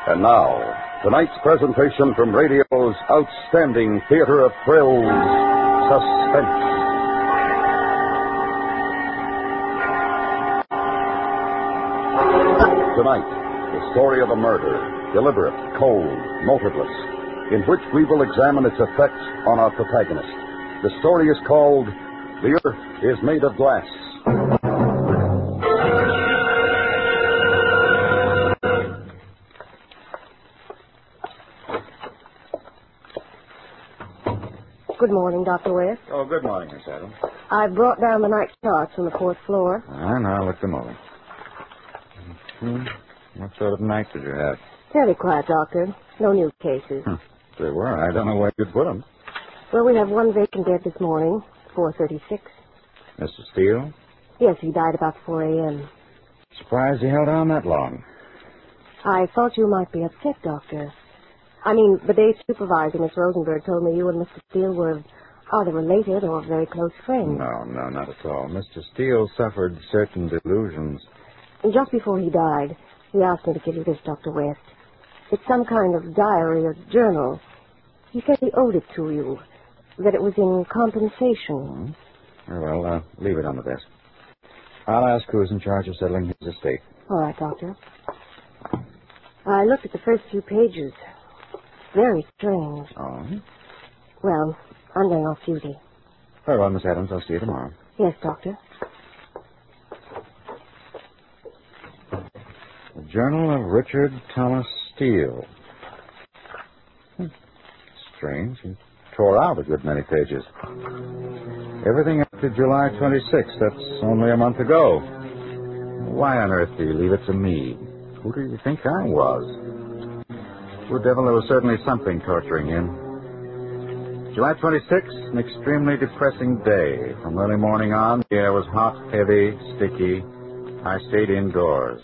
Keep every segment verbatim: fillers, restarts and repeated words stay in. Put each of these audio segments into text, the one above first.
And now, tonight's presentation from radio's outstanding theater of thrills, Suspense. Tonight, the story of a murder, deliberate, cold, motiveless, in which we will examine its effects on our protagonist. The story is called The Earth is Made of Glass. Good morning, Doctor West. Oh, good morning, Miss Adams. I brought down the night charts from the fourth floor. Ah, now look them over. Hmm. What sort of night did you have? Very quiet, Doctor. No new cases. Hmm. If they were, I don't know where you'd put them. Well, we have one vacant bed this morning, four thirty-six. Mister Steele? Yes, he died about four a.m. Surprised he held on that long. I thought you might be upset, Doctor. I mean, the day supervisor, Miss Rosenberg, told me you and Mister Steele were either related or very close friends. No, no, not at all. Mister Steele suffered certain delusions. And just before he died, he asked me to give you this, Doctor West. It's some kind of diary or journal. He said he owed it to you, that it was in compensation. Mm-hmm. Well, uh, leave it on the desk. I'll ask who's in charge of settling his estate. All right, Doctor. I looked at the first few pages. Very strange. Oh? Well, I'm going off duty. Very well, Miss Adams. I'll see you tomorrow. Yes, Doctor. The Journal of Richard Thomas Steele. Hmm. Strange. He tore out a good many pages. Everything up to July twenty-sixth. That's only a month ago. Why on earth do you leave it to me? Who do you think I was? Poor devil, there was certainly something torturing him. July twenty-sixth, an extremely depressing day. From early morning on, the air was hot, heavy, sticky. I stayed indoors.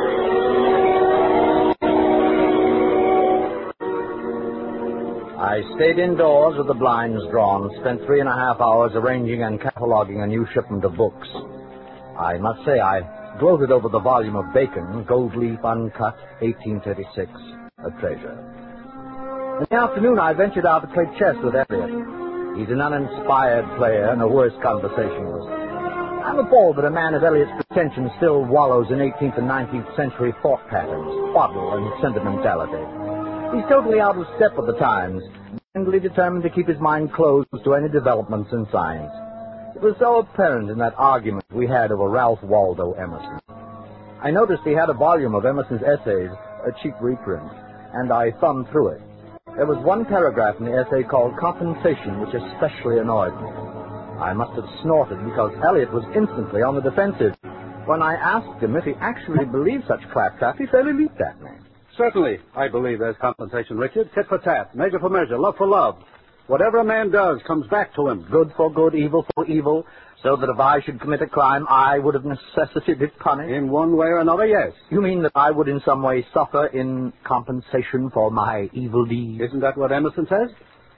I stayed indoors with the blinds drawn, spent three and a half hours arranging and cataloging a new shipment of books. I must say I gloated over the volume of Bacon, Gold Leaf Uncut, eighteen thirty-six. A treasure. In the afternoon, I ventured out to play chess with Elliot. He's an uninspired player and a worse conversationalist. I'm appalled that a man of Elliot's pretensions still wallows in eighteenth and nineteenth century thought patterns, twaddle, and sentimentality. He's totally out of step with the times, blindly determined to keep his mind closed to any developments in science. It was so apparent in that argument we had over Ralph Waldo Emerson. I noticed he had a volume of Emerson's essays, a cheap reprint, and I thumbed through it. There was one paragraph in the essay called Compensation, which especially annoyed me. I must have snorted because Eliot was instantly on the defensive. When I asked him if he actually believed such claptrap, he fairly leaped at me. Certainly, I believe there's compensation, Richard. Tit for tat, measure for measure, love for love. Whatever a man does comes back to him. Good for good, evil for evil, so that if I should commit a crime, I would of necessity be punished? In one way or another, yes. You mean that I would in some way suffer in compensation for my evil deeds? Isn't that what Emerson says?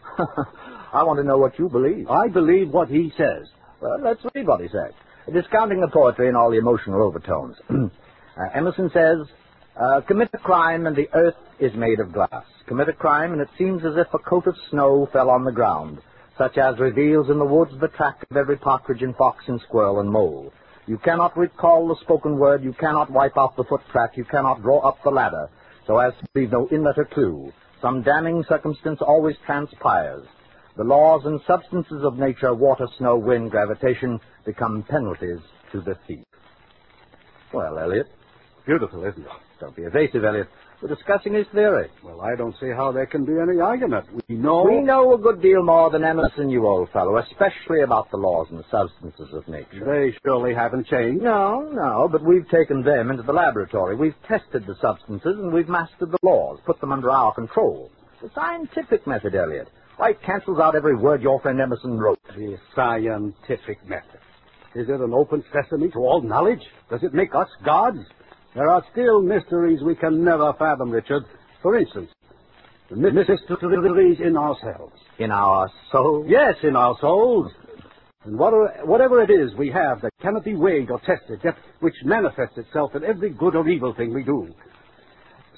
I want to know what you believe. I believe what he says. Well, let's read what he says. Discounting the poetry and all the emotional overtones. uh, Emerson says, uh, commit a crime and the earth is made of glass. Commit a crime and it seems as if a coat of snow fell on the ground, such as reveals in the woods the track of every partridge and fox and squirrel and mole. You cannot recall the spoken word, you cannot wipe out the foot track, you cannot draw up the ladder, so as to leave no inlet or clue. Some damning circumstance always transpires. The laws and substances of nature, water, snow, wind, gravitation, become penalties to the thief. Well, Eliot. Beautiful, isn't it? Don't be evasive, Eliot. We're discussing his theory. Well, I don't see how there can be any argument. We know... We know a good deal more than Emerson, you old fellow, especially about the laws and the substances of nature. They surely haven't changed. No, no, but we've taken them into the laboratory. We've tested the substances and we've mastered the laws, put them under our control. The scientific method, Eliot. Why, it cancels out every word your friend Emerson wrote. The scientific method. Is it an open sesame to all knowledge? Does it make us gods? There are still mysteries we can never fathom, Richard. For instance, the mysteries in ourselves. In our souls? Yes, in our souls. And whatever it is we have that cannot be weighed or tested, yet which manifests itself in every good or evil thing we do.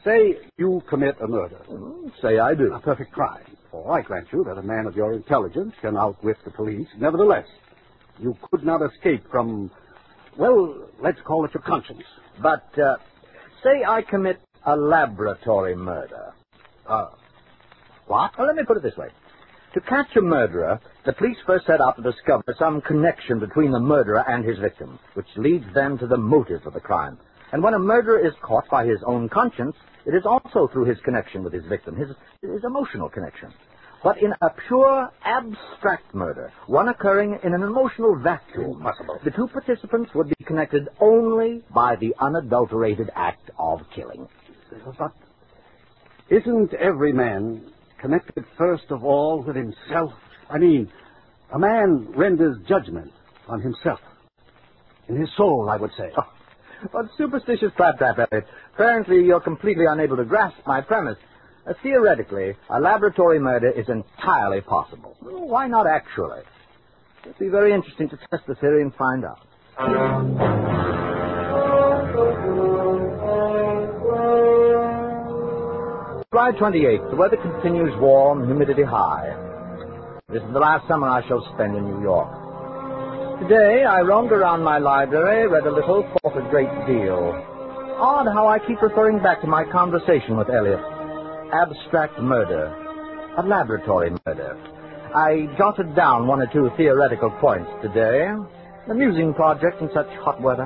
say you commit a murder. Say I do. A perfect crime. For I grant you that a man of your intelligence can outwit the police. Nevertheless, you could not escape from, well, let's call it your conscience. But, uh, say I commit a laboratory murder. Uh, What? Well, let me put it this way. To catch a murderer, the police first set out to discover some connection between the murderer and his victim, which leads them to the motive of the crime. And when a murderer is caught by his own conscience, it is also through his connection with his victim, his, his emotional connection. But in a pure, abstract murder, one occurring in an emotional vacuum, Impossible. the two participants would be connected only by the unadulterated act of killing. But isn't every man connected first of all with himself? I mean, a man renders judgment on himself. In his soul, I would say. Oh, what superstitious claptrap, Elliot. Apparently you're completely unable to grasp my premise. Uh, theoretically, a laboratory murder is entirely possible. Well, why not actually? It'd be very interesting to test the theory and find out. July twenty-eighth. The weather continues warm, humidity high. This is the last summer I shall spend in New York. Today, I roamed around my library, read a little, thought a great deal. Odd how I keep referring back to my conversation with Elliot. Abstract murder. A laboratory murder. I jotted down one or two theoretical points today. Amusing project in such hot weather.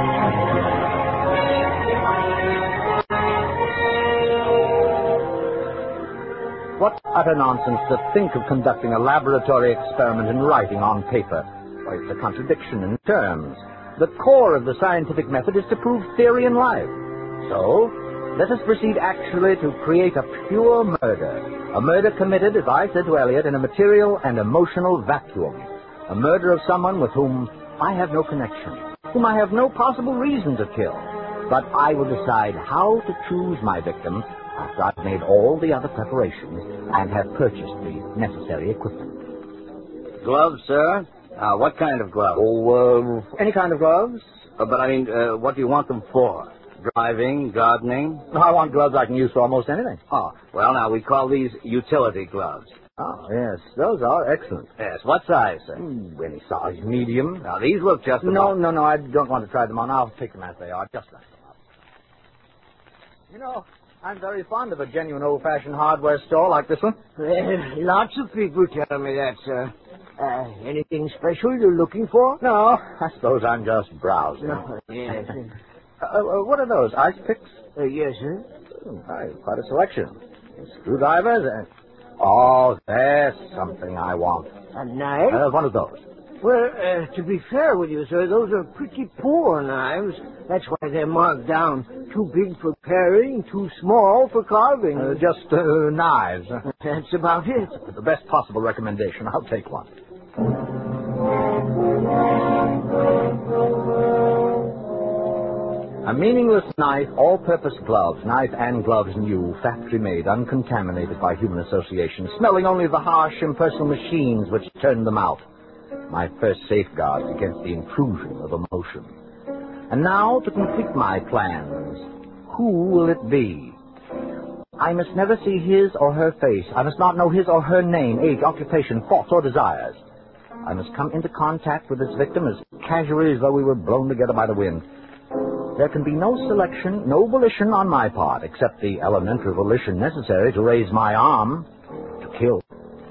What utter nonsense to think of conducting a laboratory experiment in writing on paper. Why, it's a contradiction in terms. The core of the scientific method is to prove theory in life. So, let us proceed actually to create a pure murder. A murder committed, as I said to Elliot, in a material and emotional vacuum. A murder of someone with whom I have no connection, whom I have no possible reason to kill. But I will decide how to choose my victim after I've made all the other preparations and have purchased the necessary equipment. Gloves, sir? Uh, what kind of gloves? Oh, uh, any kind of gloves? Uh, but, I mean, uh, what do you want them for? Driving, gardening? I want gloves I can use for almost anything. Oh, well, now, we call these utility gloves. Oh, yes, those are excellent. Yes, what size, sir? Mm, any size, medium. Now, these look just about... No, no, no, I don't want to try them on. I'll take them as they are, just like them. You know, I'm very fond of a genuine old-fashioned hardware store like this one. Well, lots of people tell me that, sir. Uh, anything special you're looking for? No, I suppose I'm just browsing. No, yes. uh, uh, what are those, ice picks? Uh, yes, sir. Oh, quite a selection. Screwdrivers and... Oh, there's something I want. A knife? Uh, one of those. Well, uh, to be fair with you, sir, those are pretty poor knives. That's why they're marked down. Too big for paring, too small for carving. Uh, just uh, knives. That's about it. The best possible recommendation. I'll take one. A meaningless knife, all-purpose gloves, knife and gloves new, factory-made, uncontaminated by human association, smelling only of the harsh, impersonal machines which turned them out. My first safeguard against the intrusion of emotion. And now, to complete my plans, who will it be? I must never see his or her face. I must not know his or her name, age, occupation, thoughts, or desires. I must come into contact with this victim as casually as though we were blown together by the wind. There can be no selection, no volition on my part, except the elementary volition necessary to raise my arm to kill.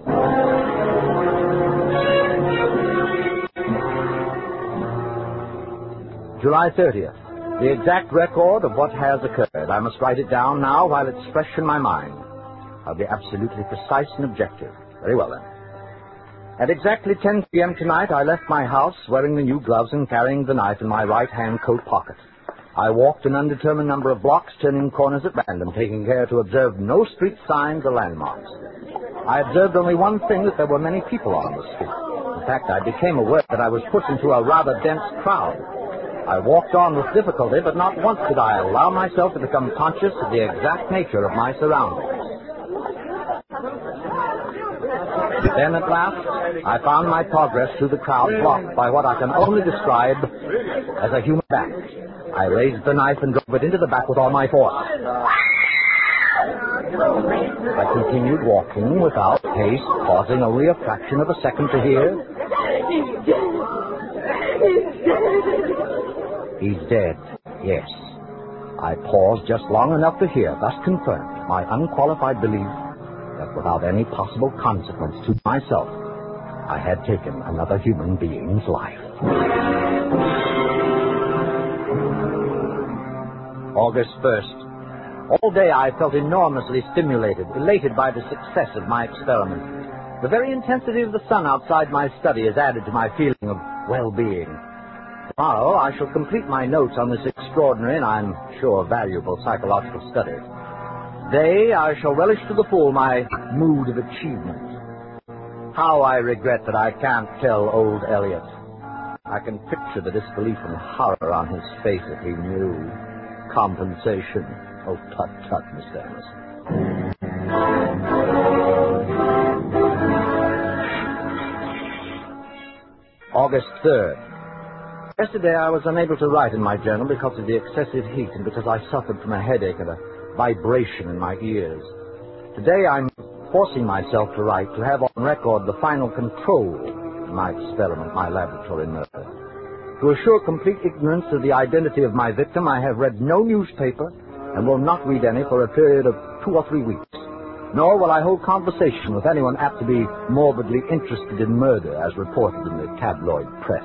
July thirtieth. The exact record of what has occurred. I must write it down now while it's fresh in my mind. I'll be absolutely precise and objective. Very well, then. At exactly ten p.m. tonight, I left my house wearing the new gloves and carrying the knife in my right-hand coat pocket. I walked an undetermined number of blocks, turning corners at random, taking care to observe no street signs or landmarks. I observed only one thing, that there were many people on the street. In fact, I became aware that I was put into a rather dense crowd. I walked on with difficulty, but not once did I allow myself to become conscious of the exact nature of my surroundings. Then, at last, I found my progress through the crowd blocked by what I can only describe as a human back. I raised the knife and drove it into the back with all my force. I continued walking without haste, pausing only a fraction of a second to hear. He's dead, yes. I paused just long enough to hear, thus confirmed my unqualified belief that without any possible consequence to myself, I had taken another human being's life. August first. All day I felt enormously stimulated, elated by the success of my experiment. The very intensity of the sun outside my study has added to my feeling of well-being. Tomorrow I shall complete my notes on this extraordinary and I'm sure valuable psychological study. Today I shall relish to the full my mood of achievement. How I regret that I can't tell old Elliot. I can picture the disbelief and horror on his face if he knew. Compensation. Oh, tut, tut, Mister Emerson. August third. Yesterday I was unable to write in my journal because of the excessive heat and because I suffered from a headache and a vibration in my ears. Today I'm forcing myself to write to have on record the final control in my experiment, my laboratory murder. To assure complete ignorance of the identity of my victim, I have read no newspaper and will not read any for a period of two or three weeks. Nor will I hold conversation with anyone apt to be morbidly interested in murder as reported in the tabloid press.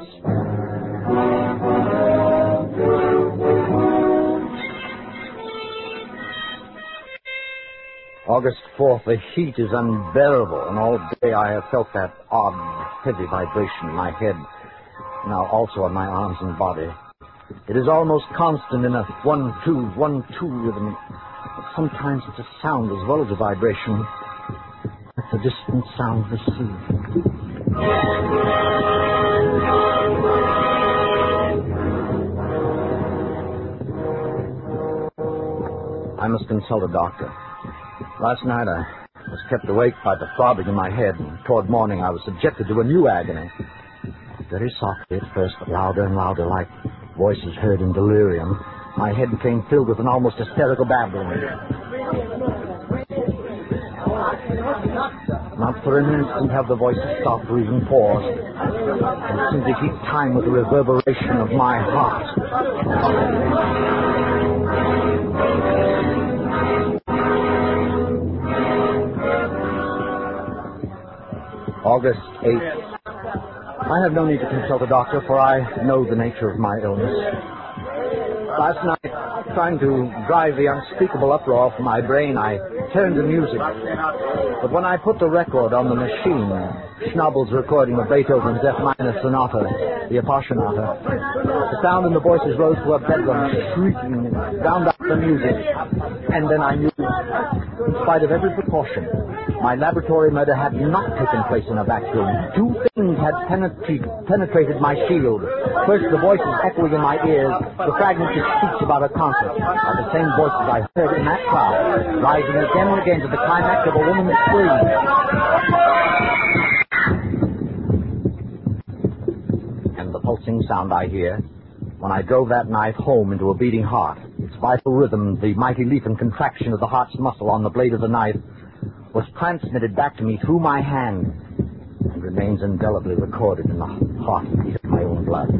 August fourth, the heat is unbearable, and all day I have felt that odd, heavy vibration in my head, now also on my arms and body. It is almost constant in a one, two, one, two rhythm. But sometimes it's a sound as well as a vibration. It's a distant sound of the sea. I must consult a doctor. Last night I was kept awake by the throbbing in my head, and toward morning I was subjected to a new agony. Very softly at first, but louder and louder, like voices heard in delirium. My head became filled with an almost hysterical babbling. Not for an instant have the voices stopped or even paused, and seemed to keep time with the reverberation of my heart. August eighth. I have no need to consult a doctor, for I know the nature of my illness. Last night, trying to drive the unspeakable uproar from my brain, I turned to music. But when I put the record on the machine, Schnabel's recording of Beethoven's F minor sonata, the Appassionata, the sound and the voices rose to a bedlam, shrieking, and drowned out the music. And then I knew, in spite of every precaution, my laboratory murder had not taken place in a vacuum. Two things had penetrated, penetrated my shield. First, the voices echoing in my ears, the fragments of speech about a concert, are the same voices I heard in that crowd, rising again and again to the climax of a woman's scream. And the pulsing sound I hear when I drove that knife home into a beating heart, its vital rhythm, the mighty leap and contraction of the heart's muscle on the blade of the knife, was transmitted back to me through my hand and remains indelibly recorded in the heartbeat of my own blood.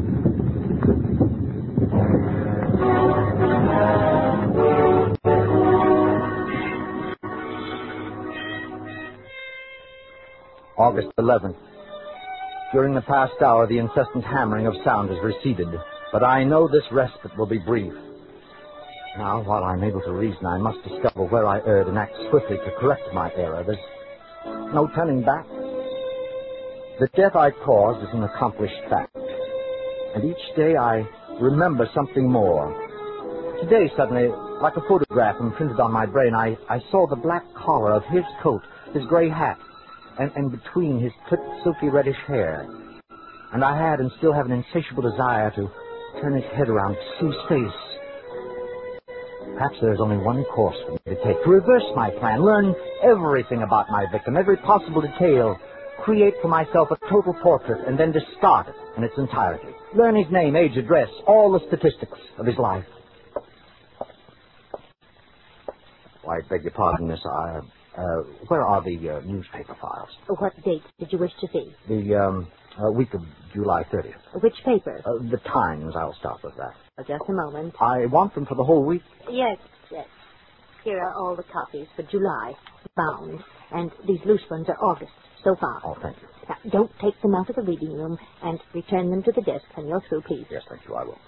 August eleventh. During the past hour, the incessant hammering of sound has receded, but I know this respite will be brief. Now, while I'm able to reason, I must discover where I erred and act swiftly to correct my error. There's no turning back. The death I caused is an accomplished fact, and each day I remember something more. Today, suddenly, like a photograph imprinted on my brain, I, I saw the black collar of his coat, his gray hat, and, and between his clipped, silky reddish hair. And I had and still have an insatiable desire to turn his head around, to see his face. Perhaps there is only one course for me to take, to reverse my plan, learn everything about my victim, every possible detail, create for myself a total portrait, and then discard it in its entirety. Learn his name, age, address, all the statistics of his life. I beg your pardon, Miss. I, uh, where are the uh, newspaper files? What dates did you wish to see? The um, uh, week of July thirtieth. Which paper? Uh, the Times. I'll start with that. Oh, just a moment. I want them for the whole week. Yes, yes. Here are all the copies for July, bound, and these loose ones are August, so far. Oh, thank you. Now, don't take them out of the reading room and return them to the desk when you're through, please. Yes, thank you, I will.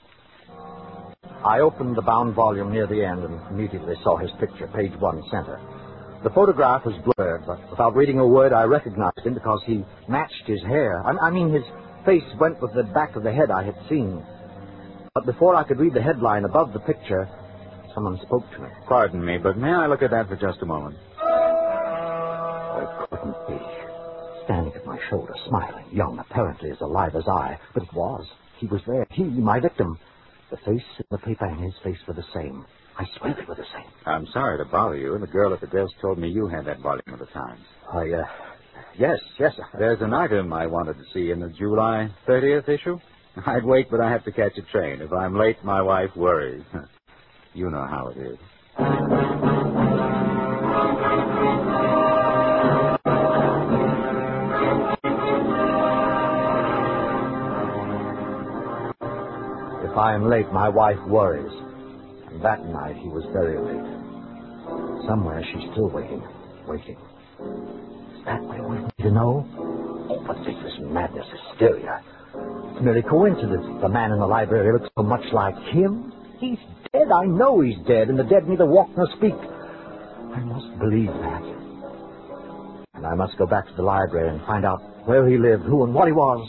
I opened the bound volume near the end and immediately saw his picture, page one, center. The photograph was blurred, but without reading a word, I recognized him because he matched his hair. I, I mean, his face went with the back of the head I had seen. But before I could read the headline above the picture, someone spoke to me. Pardon me, but may I look at that for just a moment? It couldn't be. Standing at my shoulder, smiling, young, apparently as alive as I. But it was. He was there. He, my victim. The face in the paper and his face were the same. I swear they were the same. I'm sorry to bother you. The girl at the desk told me you had that volume of the Times. I, uh, yes, yes. There's an item I wanted to see in the July thirtieth issue. I'd wait, but I have to catch a train. If I'm late, my wife worries. You know how it is. If I am late, my wife worries. And that night, he was very late. Somewhere, she's still waiting. Waiting. Is that what he wanted me to know? Oh, but this is madness, hysteria. It's merely coincidence. The man in the library looks so much like him. He's dead. I know he's dead, and the dead neither walk nor speak. I must believe that. And I must go back to the library and find out where he lived, who and what he was.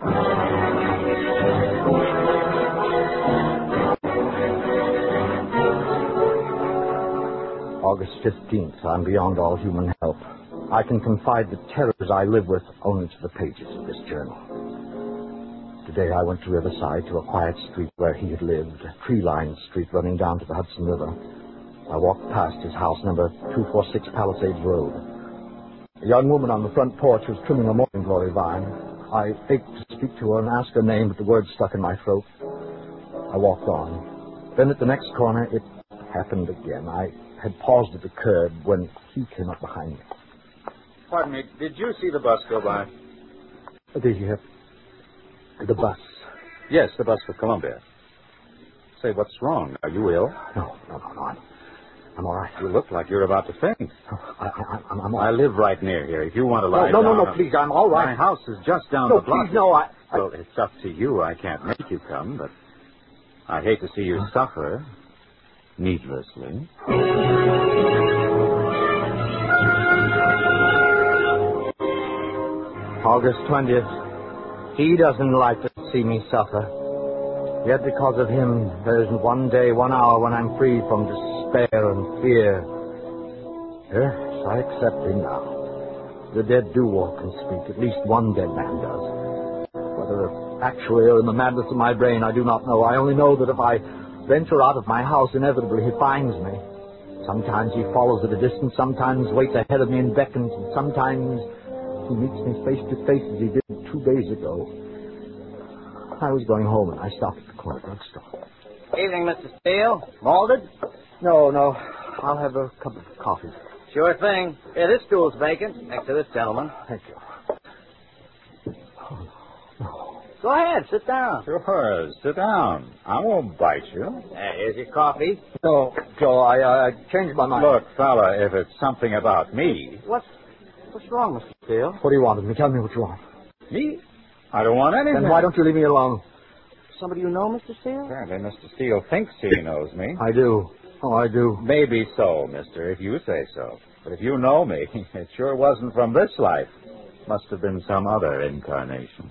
August fifteenth. I'm beyond all human help. I can confide the terrors I live with only to the pages of this journal. Today I went to Riverside, to a quiet street where he had lived, a tree-lined street running down to the Hudson River. I walked past his house, number two forty-six Palisades Road. A young woman on the front porch was trimming a morning glory vine. I ached to speak to her and ask her name, but the words stuck in my throat. I walked on. Then at the next corner, it happened again. I had paused at the curb when he came up behind me. Pardon me, did you see the bus go by? The, uh, the bus. Yes, the bus for Columbia. Say, what's wrong? Are you ill? No, no, no, no. I'm, I'm all right. You look like you're about to faint. Oh, I, I, I'm, I'm all I right. live right near here. If you want to lie No, no, down... no, no, please, I'm all right. My house is just down No, the block. please, no, I... I... Well, it's up to you. I can't make you come, but I hate to see you suffer needlessly. August twentieth. He doesn't like to see me suffer. Yet because of him, there isn't one day, one hour when I'm free from despair and fear. Yes, I accept him now. The dead do walk and speak. At least one dead man does. Whether actually or in the madness of my brain, I do not know. I only know that if I venture out of my house, inevitably he finds me. Sometimes he follows at a distance, sometimes waits ahead of me and beckons, and sometimes he meets me face to face as he did two days ago. I was going home and I stopped at the corner drugstore. Evening, Mister Steele. Malted? No, no. I'll have a cup of coffee. Sure thing. Here, this stool's vacant, next to this gentleman. Thank you. Oh, no. Go ahead, sit down. Sure, sit down. I won't bite you. There, here's your coffee. No, Joe, I, uh, I changed my mind. Look, fella, if it's something about me... What's, what's wrong, Mister Steele? What do you want of me? Tell me what you want. Me? I don't want anything. Then why don't you leave me alone? Somebody you know, Mister Steele? Apparently, Mister Steele thinks he knows me. I do. Oh, I do. Maybe so, mister, if you say so. But if you know me, it sure wasn't from this life. Must have been some other incarnation.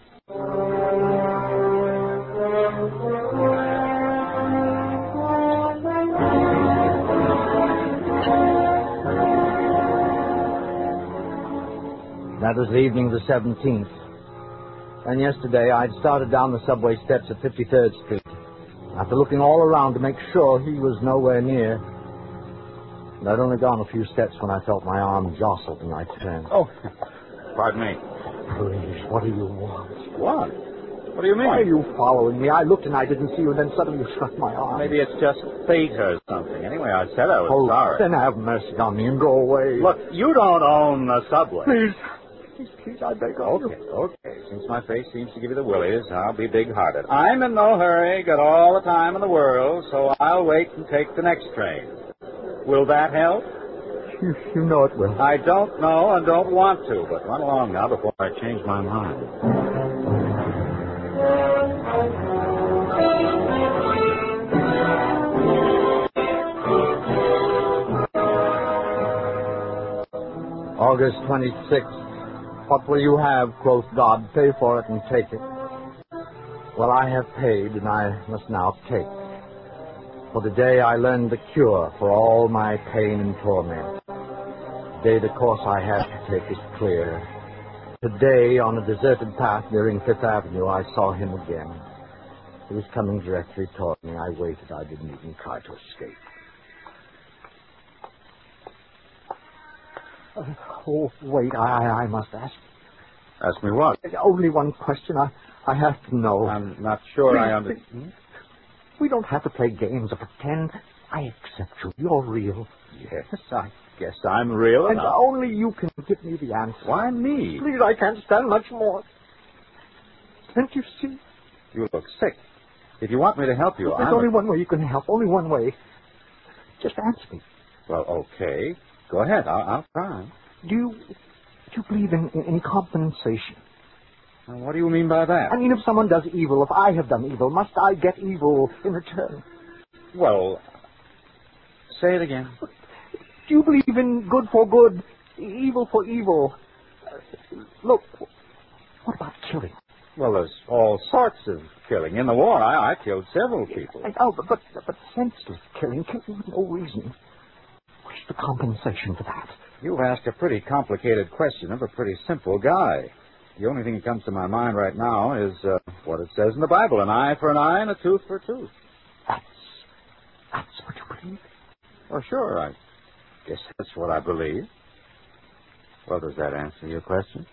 That was the evening of the seventeenth. And yesterday I'd started down the subway steps at fifty-third Street. After looking all around to make sure he was nowhere near. And I'd only gone a few steps when I felt my arm jostled and I turned. Oh, pardon me. Please, what do you want? What? What do you mean? Why are you following me? I looked and I didn't see you, and then suddenly you struck my arm. Maybe it's just fate or something. Anyway, I said I was oh, sorry. Then have mercy on me and go away. Look, you don't own the subway. Please. Please, please, I beg of you. Okay, okay. Since my face seems to give you the willies, I'll be big-hearted. I'm in no hurry, got all the time in the world, so I'll wait and take the next train. Will that help? You, you know it will. I don't know and don't want to, but run along now before I change my mind. August twenty-sixth. What will you have, quoth God? Pay for it and take it. Well, I have paid, and I must now take. For the day I learned the cure for all my pain and torment. Today the course I have to take is clear. Today, on a deserted path nearing Fifth Avenue, I saw him again. He was coming directly toward me. I waited. I didn't even try to escape. Uh, oh, wait. I, I must ask. Ask me what? Only one question. I, I have to know. I'm not sure Please, I understand. We don't have to play games or pretend. I accept you. You're real. Yes, I guess I'm real And enough. only you can give me the answer. Why me? Please, I can't stand much more. Can't you see? You look sick. If you want me to help you, There's I'm... only one way you can help. Only one way. Just answer me. Well, okay. Go ahead. I'll, I'll try. Do you, do you believe in, in, in compensation? Now, what do you mean by that? I mean, if someone does evil, if I have done evil, must I get evil in return? Well, say it again. Do you believe in good for good, evil for evil? Uh, look, what about killing? Well, there's all sorts of killing. In the war, I, I killed several people. I, oh, but, but, but senseless killing, killing with no reason. What's the compensation for that? You've asked a pretty complicated question of a pretty simple guy. The only thing that comes to my mind right now is uh, what it says in the Bible, an eye for an eye and a tooth for a tooth. That's, that's what you believe? Oh, sure, I guess that's what I believe. Well, does that answer your question?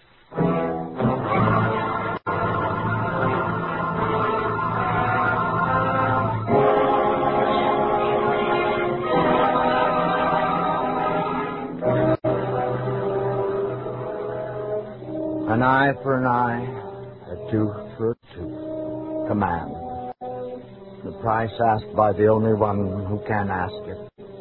An eye for an eye, a tooth for a tooth. Command. The price asked by the only one who can ask it.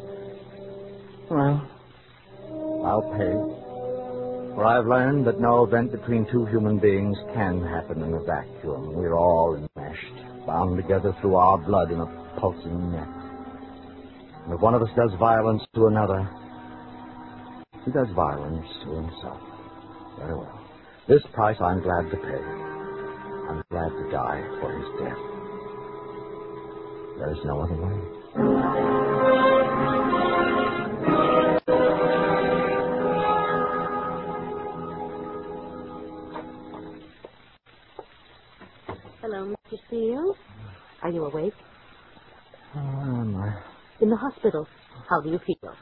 Well, I'll pay. For I've learned that no event between two human beings can happen in a vacuum. We're all enmeshed, bound together through our blood in a pulsing net. And if one of us does violence to another, he does violence to himself. Very well. This price I'm glad to pay. I'm glad to die for his death. There is no other way. Hello, Mister Steele. Are you awake? Oh, am I? In the hospital. How do you feel?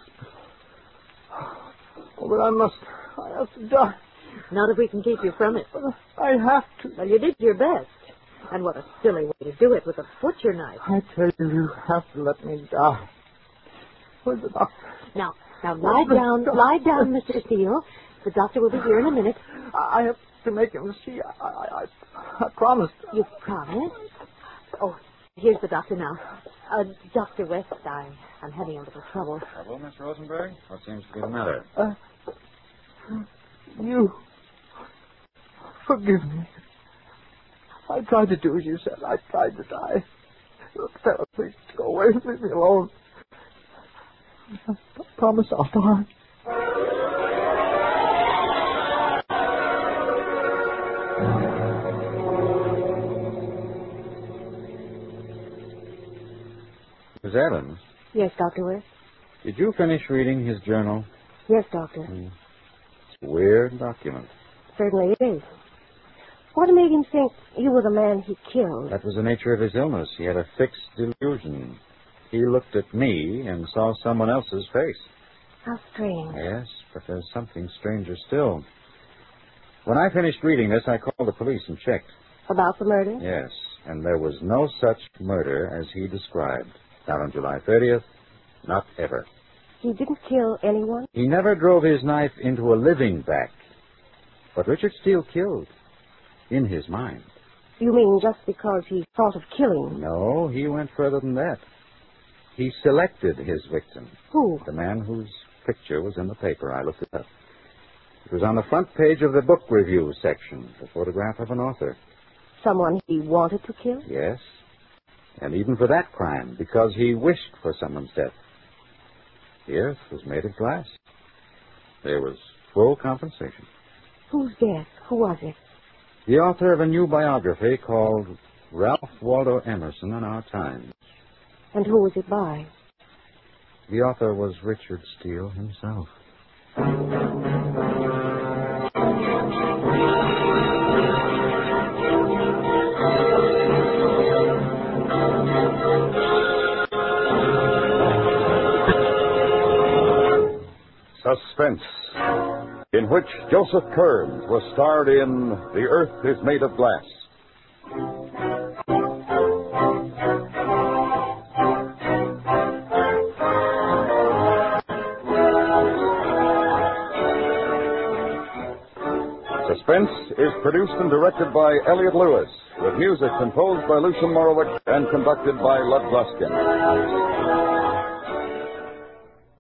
Oh, but I must... I have to die. Not if we can keep you from it. I have to. Well, you did your best. And what a silly way to do it with a butcher knife. I tell you, you have to let me die. Where's the doctor? Now, now lie down, lie down, Mister Steele. The doctor will be here in a minute. I have to make him see. I, I, I, I promised. You promised? Oh, here's the doctor now. Uh, Doctor West, I, I'm having a little trouble. Trouble, Miss Rosenberg? What seems to be the matter? Uh, you... Forgive me. I tried to do as you said. I tried to die. Sarah, please go away. Leave me alone. I promise I'll die. Miss Evans, Yes, Doctor West. did you finish reading his journal? Yes, Doctor. Mm. It's a weird document. Certainly it is. What made him think you were the man he killed? That was the nature of his illness. He had a fixed delusion. He looked at me and saw someone else's face. How strange. Yes, but there's something stranger still. When I finished reading this, I called the police and checked. About the murder? Yes, and there was no such murder as he described. Not on July thirtieth, not ever. He didn't kill anyone? He never drove his knife into a living back. But Richard Steele killed. In his mind. You mean just because he thought of killing? No, he went further than that. He selected his victim. Who? The man whose picture was in the paper. I looked it up. It was on the front page of the book review section, the photograph of an author. Someone he wanted to kill? Yes. And even for that crime, because he wished for someone's death. The earth was made of glass. There was full compensation. Whose death? Who was it? The author of a new biography called Ralph Waldo Emerson in Our Times. And who was it by? The author was Richard Steele himself. Suspense, in which Joseph Kearns was starred in The Earth is Made of Glass. Suspense is produced and directed by Elliot Lewis, with music composed by Lucian Morowitz and conducted by Lud Gluskin.